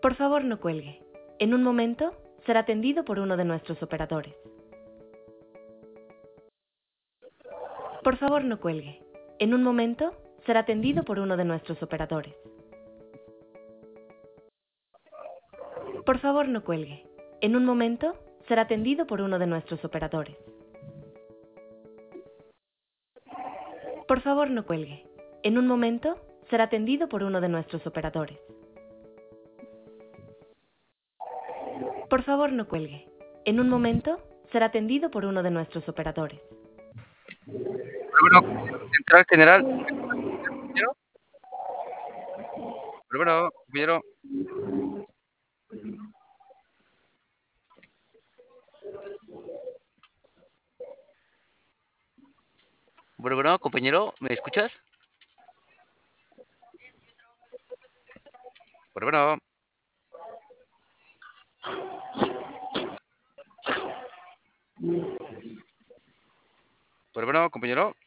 Por favor, no cuelgue. En un momento será atendido por uno de nuestros operadores. Por favor, no cuelgue. En un momento será atendido por uno de nuestros operadores. Por favor, no cuelgue. En un momento será atendido por uno de nuestros operadores. Por favor, no cuelgue. En un momento será atendido por uno de nuestros operadores. Por favor, no cuelgue. En un momento será atendido por uno de nuestros operadores. Bueno, Central General, compañero. Bueno, compañero. Bueno, compañero, ¿me escuchas? Bueno. Bueno, compañero.